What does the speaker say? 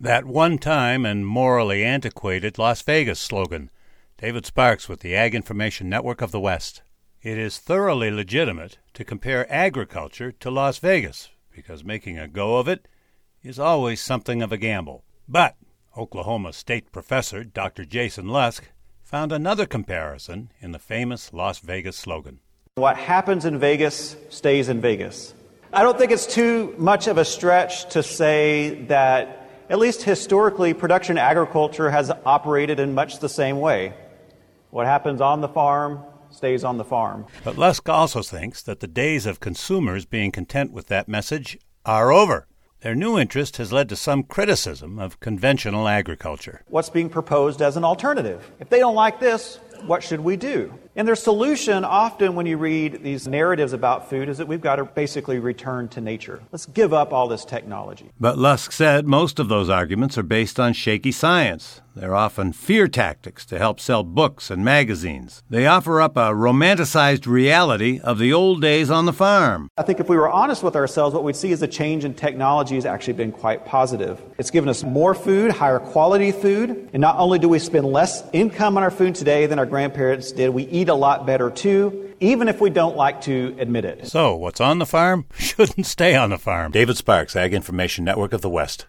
That one-time and morally antiquated Las Vegas slogan. David Sparks with the Ag Information Network of the West. It is thoroughly legitimate to compare agriculture to Las Vegas because making a go of it is always something of a gamble. But Oklahoma State professor Dr. Jason Lusk found another comparison in the famous Las Vegas slogan. What happens in Vegas stays in Vegas. I don't think it's too much of a stretch to say that, at least historically, production agriculture has operated in much the same way. What happens on the farm stays on the farm. But Lusk also thinks that the days of consumers being content with that message are over. Their new interest has led to some criticism of conventional agriculture. What's being proposed as an alternative? If they don't like this, what should we do? And their solution, often when you read these narratives about food, is that we've got to basically return to nature. Let's give up all this technology. But Lusk said most of those arguments are based on shaky science. They're often fear tactics to help sell books and magazines. They offer up a romanticized reality of the old days on the farm. I think if we were honest with ourselves, what we'd see is the change in technology has actually been quite positive. It's given us more food, higher quality food, and not only do we spend less income on our food today than our grandparents did, we eat a lot better too, even if we don't like to admit it. So, what's on the farm shouldn't stay on the farm. David Sparks, Ag Information Network of the West.